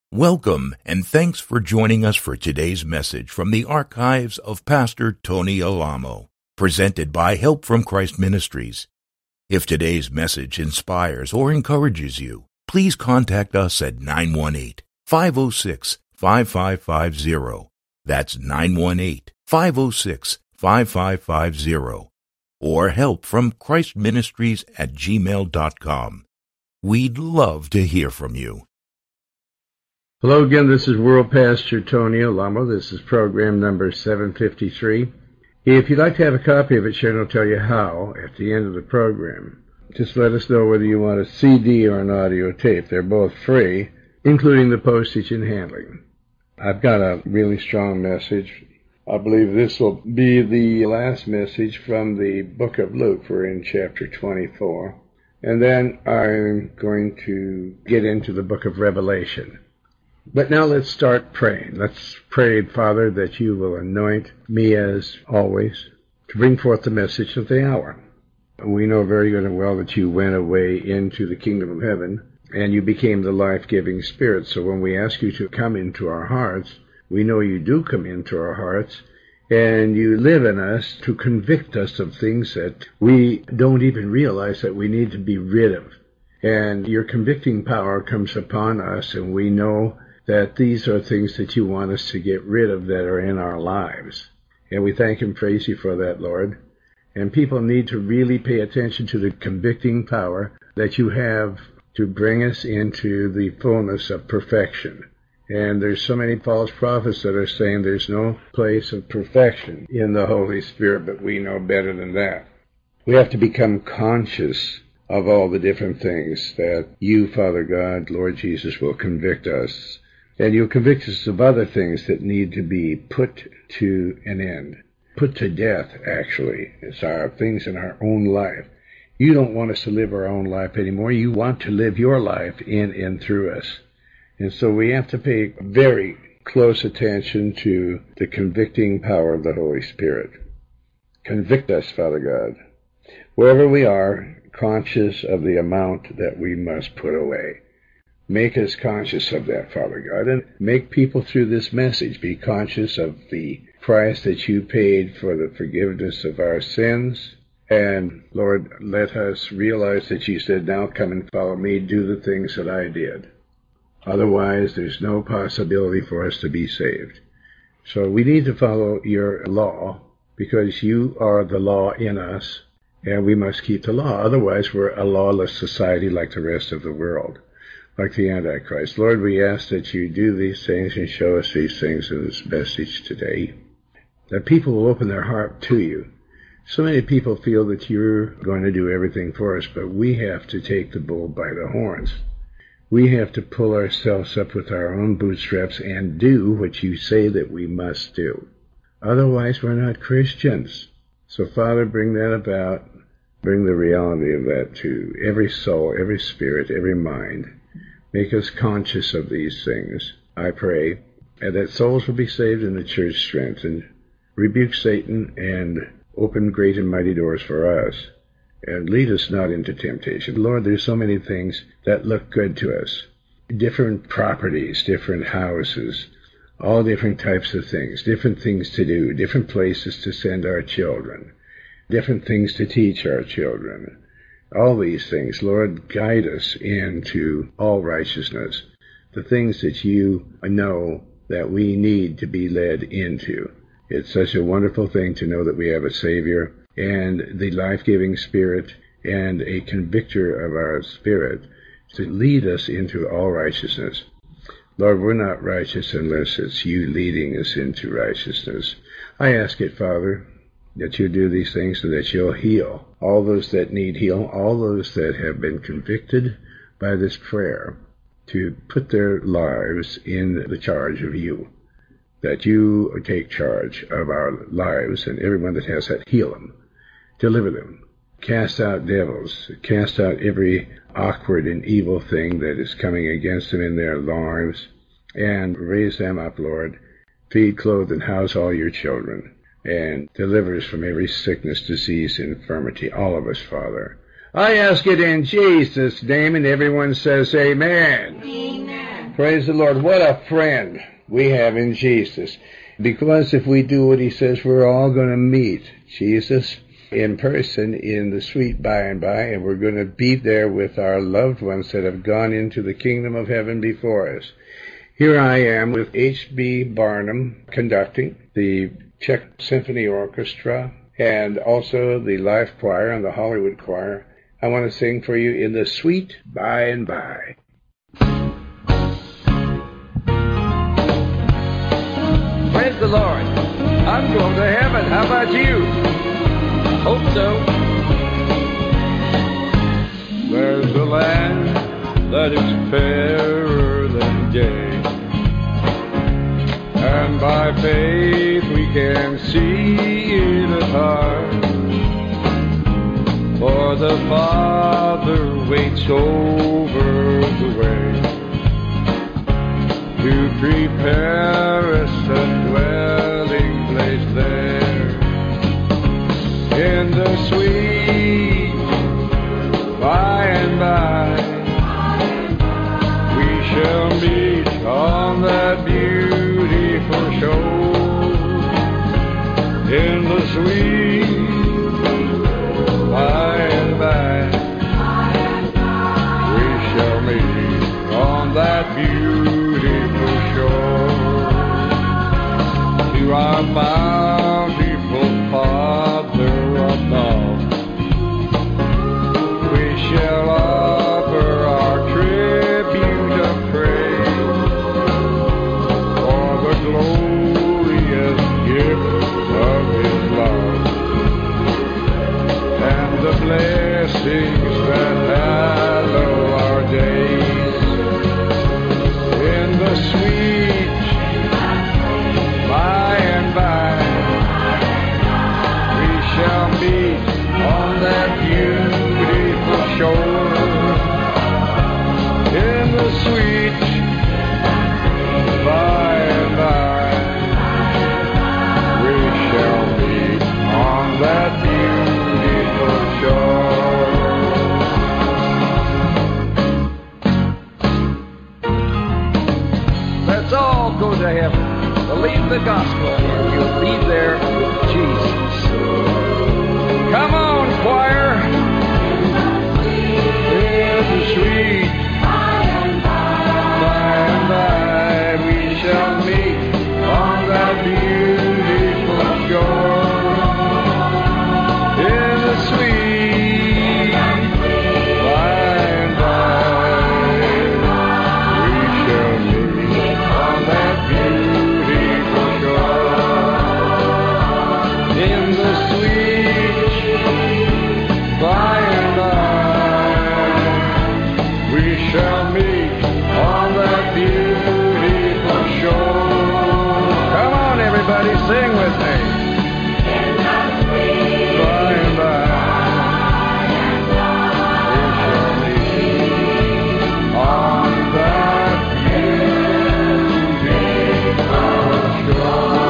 Welcome, and thanks for joining us for today's message from the archives of Pastor Tony Alamo, presented by Help from Christ Ministries. If today's message inspires or encourages you, please contact us at 918-506-5550. That's 918-506-5550. Or helpfromchristministries@gmail.com. We'd love to hear from you. Hello again, this is World Pastor Tony Alamo. This is program number 753. If you'd like to have a copy of it, Sharon will tell you how at the end of the program. Just let us know whether you want a CD or an audio tape. They're both free, including the postage and handling. I've got a really strong message. I believe this will be the last message from the book of Luke. We're in chapter 24. And then I'm going to get into the book of Revelation. But now let's start praying. Let's pray, Father, that you will anoint me as always to bring forth the message of the hour. We know very good and well that you went away into the kingdom of heaven and you became the life-giving Spirit. So when we ask you to come into our hearts, we know you do come into our hearts and you live in us to convict us of things that we don't even realize that we need to be rid of. And your convicting power comes upon us, and we know that these are things that you want us to get rid of that are in our lives. And we thank and praise you for that, Lord. And people need to really pay attention to the convicting power that you have to bring us into the fullness of perfection. And there's so many false prophets that are saying there's no place of perfection in the Holy Spirit, but we know better than that. We have to become conscious of all the different things that you, Father God, Lord Jesus, will convict us. And you'll convict us of other things that need to be put to an end. Put to death, actually. It's our things in our own life. You don't want us to live our own life anymore. You want to live your life in and through us. And so we have to pay very close attention to the convicting power of the Holy Spirit. Convict us, Father God. Wherever we are, conscious of the amount that we must put away. Make us conscious of that, Father God, and make people through this message be conscious of the price that you paid for the forgiveness of our sins. And, Lord, let us realize that you said, now come and follow me, do the things that I did. Otherwise, there's no possibility for us to be saved. So we need to follow your law, because you are the law in us, and we must keep the law. Otherwise, we're a lawless society like the rest of the world. Like the Antichrist. Lord, we ask that you do these things and show us these things in this message today. That people will open their heart to you. So many people feel that you're going to do everything for us, but we have to take the bull by the horns. We have to pull ourselves up with our own bootstraps and do what you say that we must do. Otherwise, we're not Christians. So, Father, bring that about. Bring the reality of that to every soul, every spirit, every mind. Make us conscious of these things, I pray, and that souls will be saved and the church strengthened. Rebuke Satan and open great and mighty doors for us, and lead us not into temptation. Lord, there's so many things that look good to us. Different properties, different houses, all different types of things, different things to do, different places to send our children, different things to teach our children. All these things, Lord, guide us into all righteousness, the things that you know that we need to be led into. It's such a wonderful thing to know that we have a Savior and the life-giving Spirit and a convictor of our spirit to lead us into all righteousness. Lord, we're not righteous unless it's you leading us into righteousness. I ask it, Father, that you do these things so that you'll heal all those that need healing, all those that have been convicted by this prayer, to put their lives in the charge of you, that you take charge of our lives, and everyone that has that, heal them, deliver them, cast out devils, cast out every awkward and evil thing that is coming against them in their lives, and raise them up, Lord. Feed, clothe, and house all your children, and deliver us from every sickness, disease, infirmity, all of us, Father. I ask it in Jesus' name, and everyone says amen. Amen. Praise the Lord. What a friend we have in Jesus. Because if we do what he says, we're all going to meet Jesus in person in the sweet by and by, and we're going to be there with our loved ones that have gone into the kingdom of heaven before us. Here I am with H.B. Barnum conducting the Czech Symphony Orchestra and also the Life Choir and the Hollywood Choir. I want to sing for you in the sweet by and by. Praise the Lord. I'm going to heaven. How about you? Hope so. There's a land that is fairer than day, and by faith we can see it at heart. For the Father waits over the way to prepare us a dwelling place there. In the sweet by and by, we shall meet on that beautiful shore. In the sweet by and by, we shall meet on that beautiful shore. To our bountiful Father above, we shall offer our tribute of praise for the glorious gift of his love and the blessings that hallow our days. In the sweet by and by, we shall meet on that beautiful shore. In the sweet by and by, we shall meet on that beautiful shore. Let's all go to heaven. Believe the gospel, and you'll be there with Jesus. Come on, choir. In the sweet by and by, we shall meet on that beautiful shore. In the sweet by and by, we shall meet on that beautiful shore. In the sweet by and by, we shall meet on that beautiful shore. Come on, everybody, sing with me. By and by, we shall meet on that beautiful shore.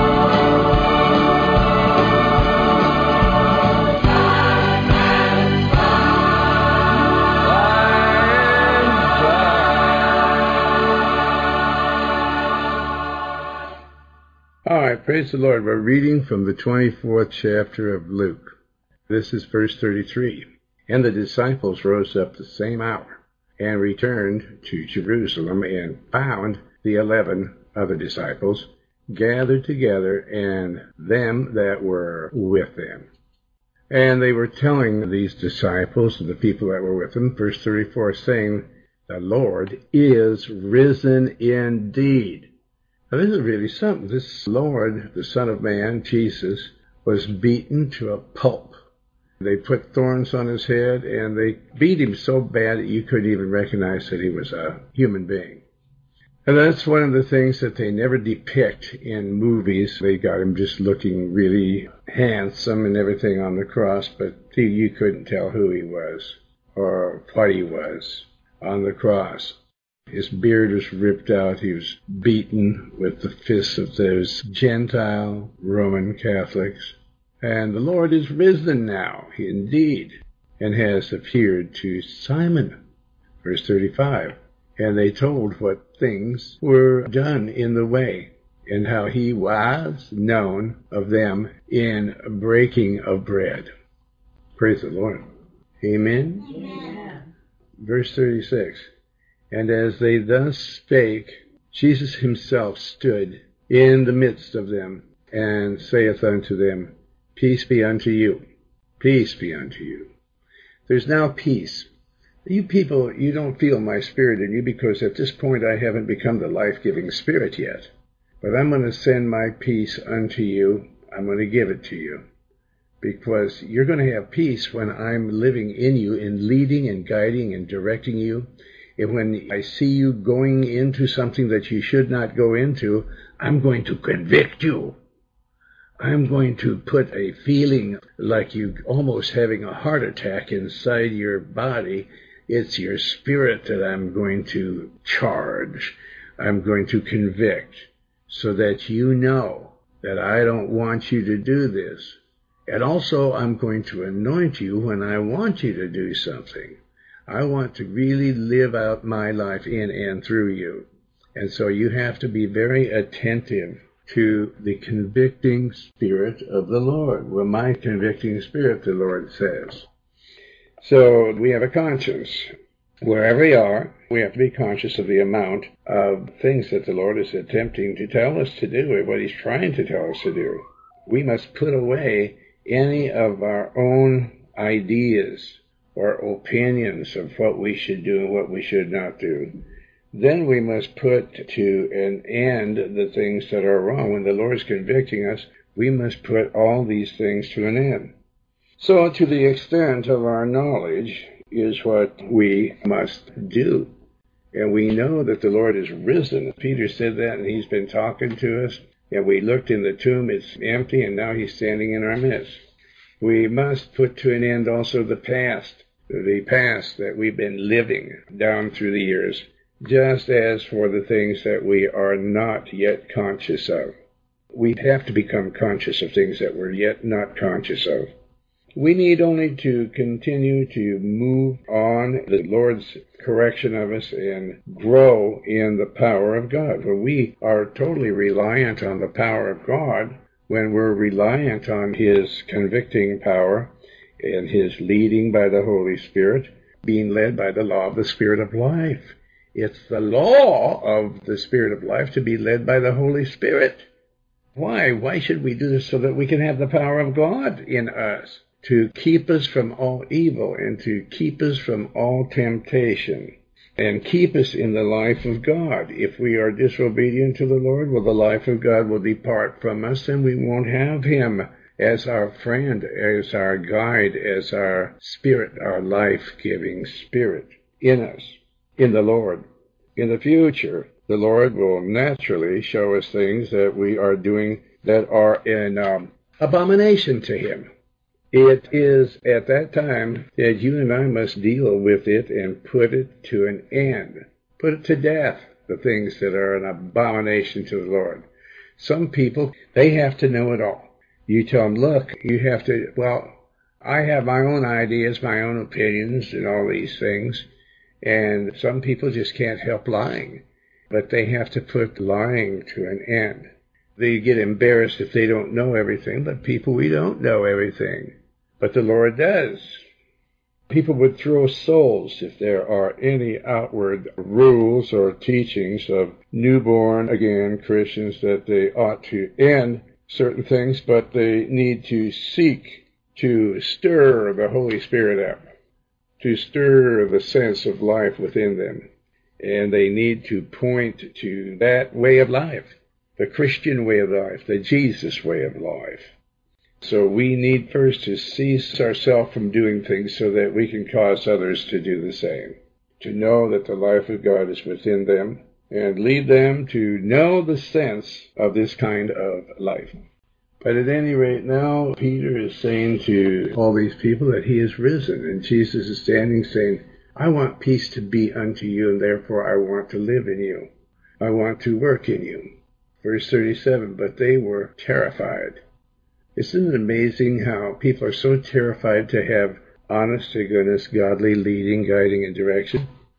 All right, praise the Lord. We're reading from the 24th chapter of Luke. This is verse 33. And the disciples rose up the same hour and returned to Jerusalem and found the 11 other disciples gathered together and them that were with them. And they were telling these disciples and the people that were with them, verse 34, saying, the Lord is risen indeed. Now, this is really something. This Lord, the Son of Man, Jesus, was beaten to a pulp. They put thorns on his head, and they beat him so bad that you couldn't even recognize that he was a human being. And that's one of the things that they never depict in movies. They got him just looking really handsome and everything on the cross, but you couldn't tell who he was or what he was on the cross. His beard was ripped out. He was beaten with the fists of those Gentile Roman Catholics. And the Lord is risen now, indeed, and has appeared to Simon. Verse 35. And they told what things were done in the way, and how he was known of them in breaking of bread. Praise the Lord. Amen? Amen. Verse 36. And as they thus spake, Jesus himself stood in the midst of them, and saith unto them, Peace be unto you. Peace be unto you. There's now peace. You people, you don't feel my spirit in you, because at this point I haven't become the life-giving spirit yet. But I'm going to send my peace unto you. I'm going to give it to you. Because you're going to have peace when I'm living in you, in leading and guiding and directing you. And when I see you going into something that you should not go into, I'm going to convict you. I'm going to put a feeling like you almost having a heart attack inside your body. It's your spirit that I'm going to charge. I'm going to convict, so that you know that I don't want you to do this. And also, I'm going to anoint you when I want you to do something. I want to really live out my life in and through you. And so you have to be very attentive to the convicting spirit of the Lord. Well, my convicting spirit, the Lord says. So we have a conscience. Wherever we are, we have to be conscious of the amount of things that the Lord is attempting to tell us to do, and what he's trying to tell us to do. We must put away any of our own ideas or opinions of what we should do and what we should not do. Then we must put to an end the things that are wrong. When the Lord is convicting us, we must put all these things to an end. So to the extent of our knowledge is what we must do. And we know that the Lord is risen. Peter said that, and he's been talking to us. And we looked in the tomb, it's empty, and now he's standing in our midst. We must put to an end also the past that we've been living down through the years, just as for the things that we are not yet conscious of. We have to become conscious of things that we're yet not conscious of. We need only to continue to move on the Lord's correction of us and grow in the power of God. For we are totally reliant on the power of God when we're reliant on his convicting power and his leading by the Holy Spirit, being led by the law of the Spirit of life. It's the law of the Spirit of life to be led by the Holy Spirit. Why? Why should we do this? So that we can have the power of God in us, to keep us from all evil and to keep us from all temptation and keep us in the life of God. If we are disobedient to the Lord, well, the life of God will depart from us, and we won't have him as our friend, as our guide, as our spirit, our life-giving spirit in us, in the Lord. In the future, the Lord will naturally show us things that we are doing that are an abomination to him. It is at that time that you and I must deal with it and put it to an end. Put it to death, the things that are an abomination to the Lord. Some people, they have to know it all. You tell them, look, you have to, well, I have my own ideas, my own opinions, and all these things. And some people just can't help lying. But they have to put lying to an end. They get embarrassed if they don't know everything, but people, we don't know everything. But the Lord does. People would throw souls if there are any outward rules or teachings of newborn, again, Christians, that they ought to end certain things, but they need to seek to stir the Holy Spirit up, to stir the sense of life within them. And they need to point to that way of life, the Christian way of life, the Jesus way of life. So we need first to cease ourselves from doing things so that we can cause others to do the same, to know that the life of God is within them, and lead them to know the sense of this kind of life. But at any rate, now Peter is saying to all these people that he is risen, and Jesus is standing saying, I want peace to be unto you, and therefore I want to live in you. I want to work in you. Verse 37, but they were terrified. Isn't it amazing how people are so terrified to have honest to goodness, godly leading, guiding, and direction?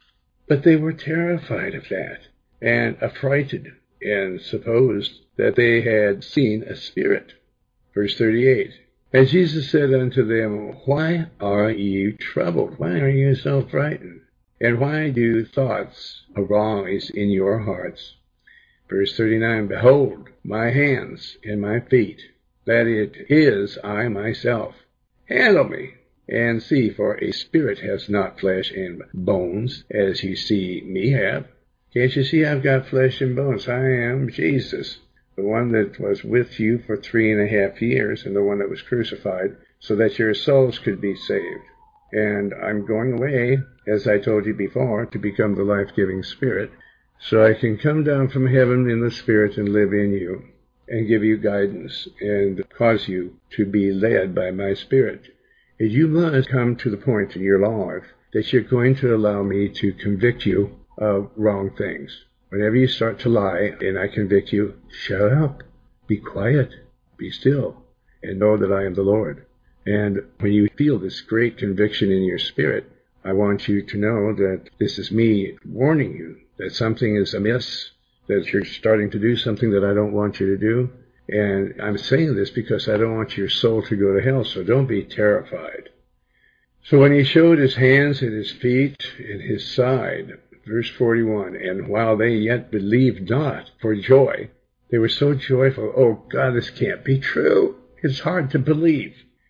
But they were terrified of that, and affrighted, and supposed that they had seen a spirit. Verse 38. And Jesus said unto them, Why are ye troubled? Why are you so frightened? And why do thoughts arise in your hearts? Verse 39. Behold, my hands and my feet, that it is I myself. Handle me, and see, for a spirit has not flesh and bones, as you see me have. Can't you see I've got flesh and bones? I am Jesus, the one that was with you for 3.5 years, and the one that was crucified, so that your souls could be saved. And I'm going away, as I told you before, to become the life-giving Spirit, so I can come down from heaven in the Spirit and live in you, and give you guidance, and cause you to be led by my Spirit. And you must come to the point in your life that you're going to allow me to convict you of wrong things. Whenever you start to lie and I convict you, shut up, be quiet, be still, and know that I am the Lord. And when you feel this great conviction in your spirit, I want you to know that this is me warning you that something is amiss, that you're starting to do something that I don't want you to do. And I'm saying this because I don't want your soul to go to hell, so don't be terrified. So when he showed his hands and his feet and his side, verse 41, and while they yet believed not for joy, they were so joyful, oh God, this can't be true. It's hard to believe.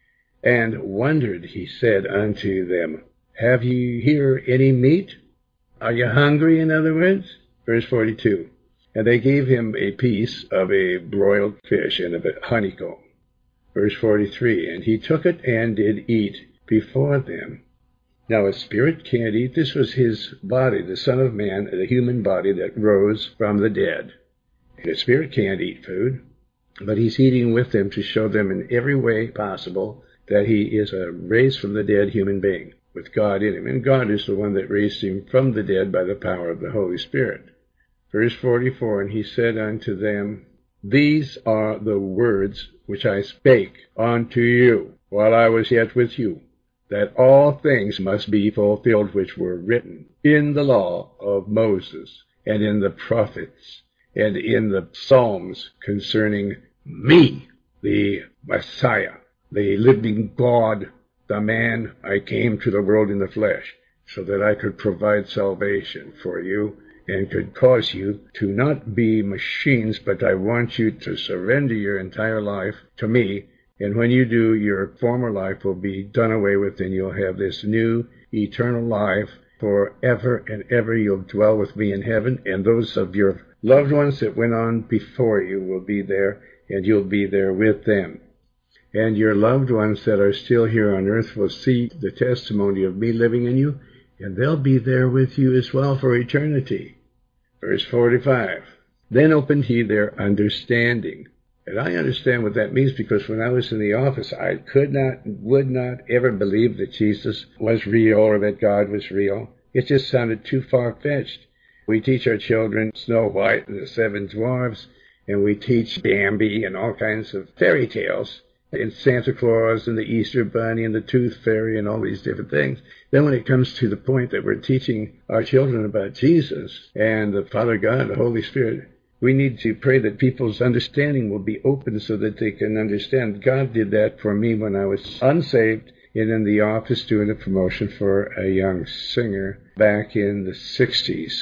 And wondered, he said unto them, Have ye here any meat? Are you hungry, in other words? Verse 42. And they gave him a piece of a broiled fish and of a honeycomb. Verse 43. And he took it and did eat before them. Now a spirit can't eat. This was his body, the Son of Man, the human body that rose from the dead. And a spirit can't eat food, but he's eating with them to show them in every way possible that he is a raised from the dead human being with God in him. And God is the one that raised him from the dead by the power of the Holy Spirit. Verse 44, and he said unto them, These are the words which I spake unto you while I was yet with you, that all things must be fulfilled which were written in the law of Moses, and in the prophets, and in the Psalms concerning me, the Messiah, the living God, the man. I came to the world in the flesh, so that I could provide salvation for you, and could cause you to not be machines, but I want you to surrender your entire life to me. And when you do, your former life will be done away with, and you'll have this new eternal life forever and ever. You'll dwell with me in heaven, and those of your loved ones that went on before you will be there, and you'll be there with them. And your loved ones that are still here on earth will see the testimony of me living in you, and they'll be there with you as well for eternity. Verse 45, Then opened he their understanding. And I understand what that means, because when I was in the office, I would not ever believe that Jesus was real or that God was real. It just sounded too far-fetched. We teach our children Snow White and the Seven Dwarfs, and we teach Bambi and all kinds of fairy tales, and Santa Claus and the Easter Bunny and the Tooth Fairy and all these different things. Then when it comes to the point that we're teaching our children about Jesus and the Father God, the Holy Spirit, we need to pray that people's understanding will be open so that they can understand. God did that for me when I was unsaved and in the office doing a promotion for a young singer back in the 60s.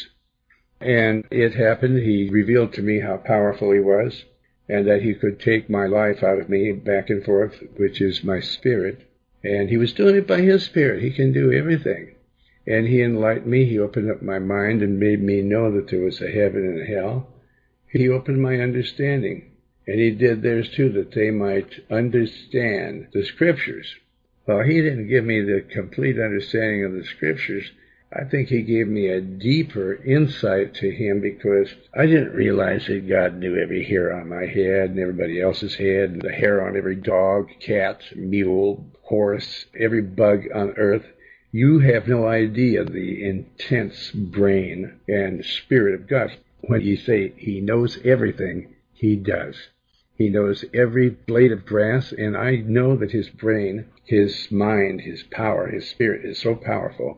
And it happened. He revealed to me how powerful he was, and that he could take my life out of me back and forth, which is my spirit. And he was doing it by his Spirit. He can do everything. And he enlightened me. He opened up my mind and made me know that there was a heaven and a hell. He opened my understanding. And he did theirs too, that they might understand the Scriptures. Well, he didn't give me the complete understanding of the Scriptures. I think he gave me a deeper insight to him, because I didn't realize that God knew every hair on my head and everybody else's head, and the hair on every dog, cat, mule, horse, every bug on earth. You have no idea the intense brain and spirit of God. When you say he knows everything, he does. He knows every blade of grass, and I know that his brain, his mind, his power, his spirit is so powerful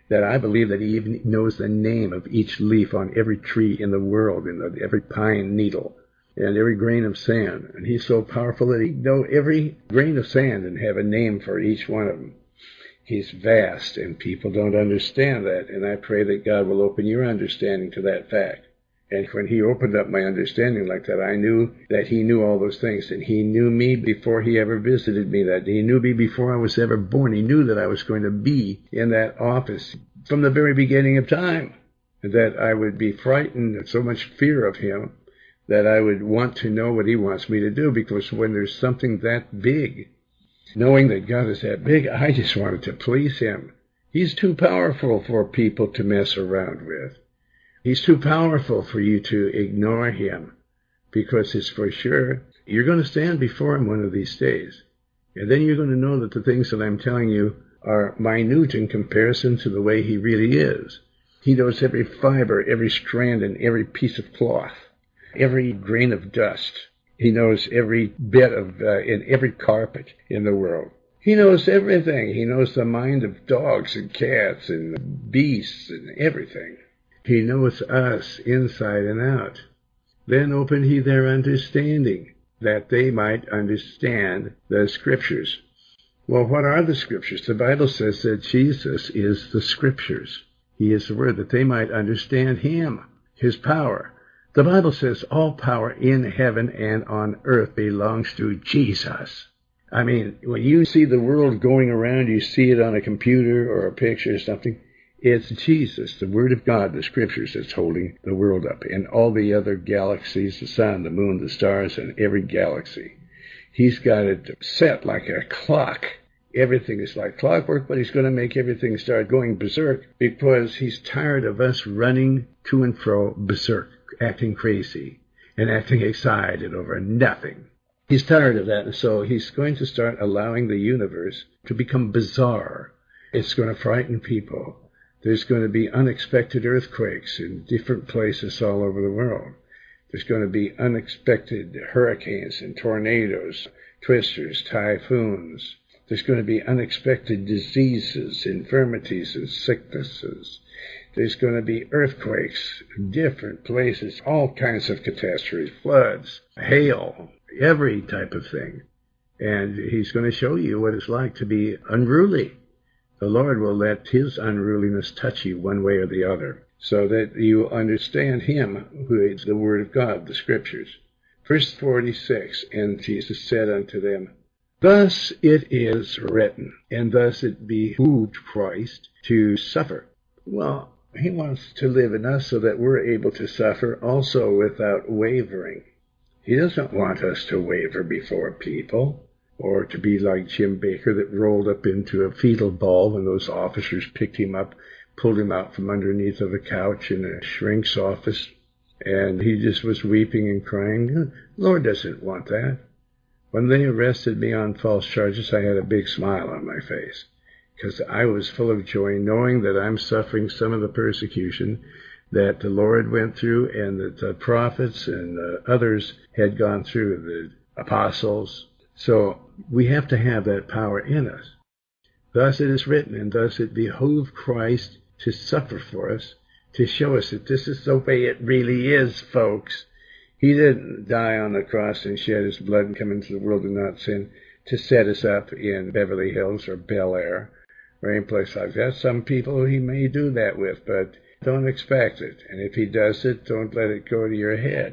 that I believe that he even knows the name of each leaf on every tree in the world, and every pine needle, and every grain of sand. And he's so powerful that he knows every grain of sand and have a name for each one of them. He's vast, and people don't understand that, and I pray that God will open your understanding to that fact. And when he opened up my understanding like that, I knew that he knew all those things, and he knew me before he ever visited me that day. He knew me before I was ever born. He knew that I was going to be in that office from the very beginning of time, and that I would be frightened and so much fear of him that I would want to know what he wants me to do, because when there's something that big, knowing that God is that big, I just wanted to please him. He's too powerful for people to mess around with. He's too powerful for you to ignore him, because it's for sure you're going to stand before him one of these days. And then you're going to know that the things that I'm telling you are minute in comparison to the way he really is. He knows every fiber, every strand, and every piece of cloth, every grain of dust. He knows every bit of, in every carpet in the world. He knows everything. He knows the mind of dogs and cats and beasts and everything. He knows us inside and out. Then opened he their understanding, that they might understand the Scriptures. Well, what are the Scriptures? The Bible says that Jesus is the Scriptures. He is the Word, that they might understand him, his power. The Bible says all power in heaven and on earth belongs to Jesus. I mean, when you see the world going around, you see it on a computer or a picture or something, it's Jesus, the Word of God, the Scriptures, that's holding the world up, and all the other galaxies, the sun, the moon, the stars, and every galaxy. He's got it set like a clock. Everything is like clockwork, but he's going to make everything start going berserk, because he's tired of us running to and fro berserk, acting crazy and acting excited over nothing. He's tired of that, and so he's going to start allowing the universe to become bizarre. It's going to frighten people. There's going to be unexpected earthquakes in different places all over the world. There's going to be unexpected hurricanes and tornadoes, twisters, typhoons. There's going to be unexpected diseases, infirmities, and sicknesses. There's going to be earthquakes in different places, all kinds of catastrophes, floods, hail, every type of thing. And he's going to show you what it's like to be unruly. The Lord will let his unruliness touch you one way or the other, so that you understand him, who is the Word of God, the Scriptures. Verse 46, and Jesus said unto them, Thus it is written, and thus it behooved Christ to suffer. Well, he wants to live in us so that we're able to suffer also without wavering. He doesn't want us to waver before people, or to be like Jim Baker that rolled up into a fetal ball when those officers picked him up, pulled him out from underneath of a couch in a shrink's office, and he just was weeping and crying. The Lord doesn't want that. When they arrested me on false charges, I had a big smile on my face, because I was full of joy knowing that I'm suffering some of the persecution that the Lord went through, and that the prophets and others had gone through, the apostles. So we have to have that power in us. Thus it is written, and thus it behooved Christ to suffer for us, to show us that this is the way it really is, folks. He didn't die on the cross and shed his blood and come into the world and not sin to set us up in Beverly Hills or Bel Air or any place like that. Some people he may do that with, but don't expect it. And if he does it, don't let it go to your head.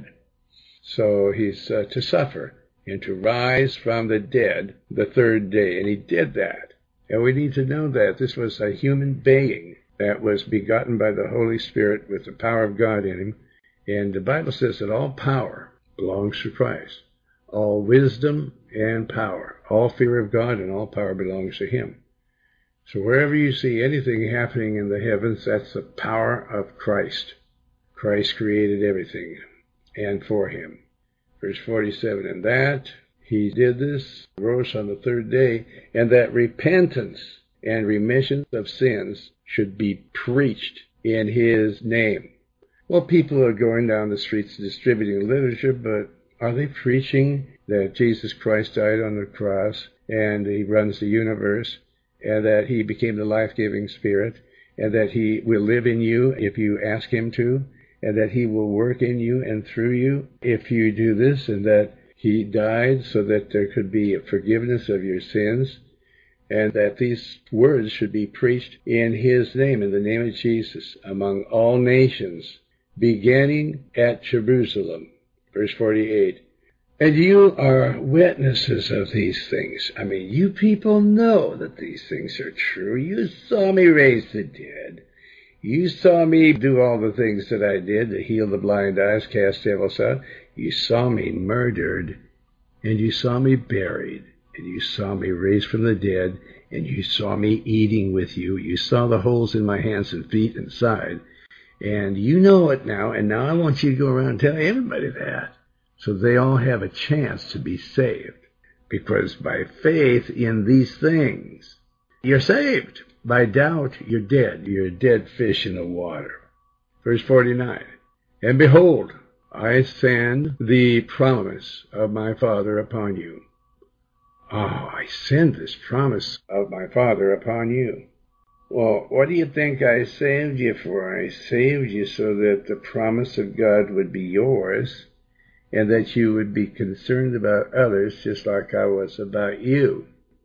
So he's to suffer and to rise from the dead the third day. And he did that. And we need to know that this was a human being that was begotten by the Holy Spirit with the power of God in him. And the Bible says that all power belongs to Christ. All wisdom and power, all fear of God and all power belongs to him. So wherever you see anything happening in the heavens, that's the power of Christ. Christ created everything, and for him. Verse 47, and that he did this, rose on the third day, and that repentance and remission of sins should be preached in his name. Well, people are going down the streets distributing literature, but are they preaching that Jesus Christ died on the cross and he runs the universe and that he became the life-giving Spirit and that he will live in you if you ask him to, and that he will work in you and through you if you do this, and that he died so that there could be a forgiveness of your sins, and that these words should be preached in his name, in the name of Jesus, among all nations, beginning at Jerusalem. Verse 48. And you are witnesses of these things. I mean, you people know that these things are true. You saw me raise the dead. You saw me do all the things that I did to heal the blind eyes, cast devils out. You saw me murdered, and you saw me buried, and you saw me raised from the dead, and you saw me eating with you. You saw the holes in my hands and feet and side, and you know it now, and now I want you to go around and tell everybody that, so they all have a chance to be saved. Because by faith in these things, you're saved. By doubt, you're dead. You're a dead fish in the water. Verse 49. And behold, I send the promise of my Father upon you. Oh, I send this promise of my Father upon you. Well, what do you think I saved you for? I saved you so that the promise of God would be yours, and that you would be concerned about others just like I was about you.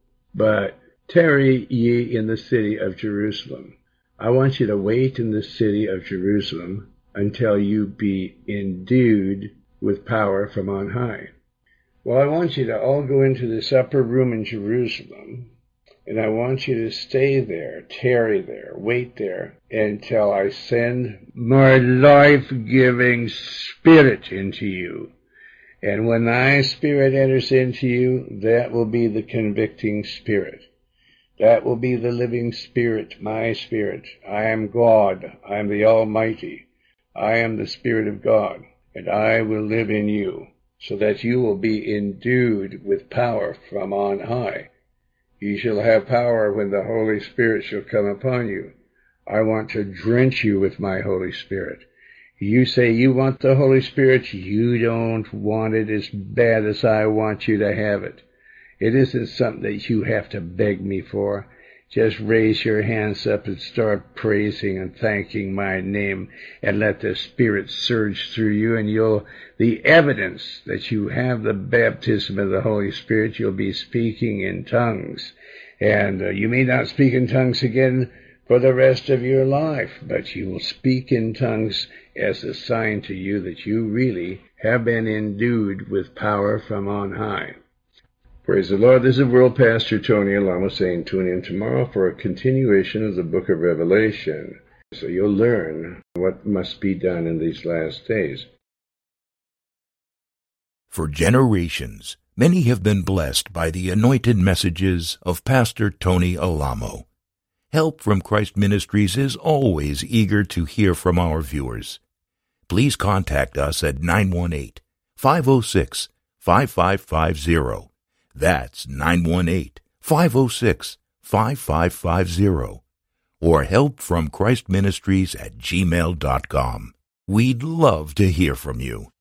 But tarry ye in the city of Jerusalem. I want you to wait in the city of Jerusalem until you be endued with power from on high. Well, I want you to all go into this upper room in Jerusalem, and I want you to stay there, tarry there, wait there, until I send my life-giving Spirit into you. And when my Spirit enters into you, that will be the convicting Spirit. That will be the living Spirit, my Spirit. I am God. I am the Almighty. I am the Spirit of God, and I will live in you, so that you will be endued with power from on high. You shall have power when the Holy Spirit shall come upon you. I want to drench you with my Holy Spirit. You say you want the Holy Spirit, you don't want it as bad as I want you to have it. It isn't something that you have to beg me for. Just raise your hands up and start praising and thanking my name, and let the Spirit surge through you, and the evidence that you have the baptism of the Holy Spirit, you'll be speaking in tongues. And you may not speak in tongues again for the rest of your life, but you will speak in tongues as a sign to you that you really have been endued with power from on high. Praise the Lord. This is World Pastor Tony Alamo saying tune in tomorrow for a continuation of the book of Revelation, so you'll learn what must be done in these last days. For generations, many have been blessed by the anointed messages of Pastor Tony Alamo. Help from Christ Ministries is always eager to hear from our viewers. Please contact us at 918-506-5550. That's 918-506-5550. Or helpfromchristministries@gmail.com. We'd love to hear from you.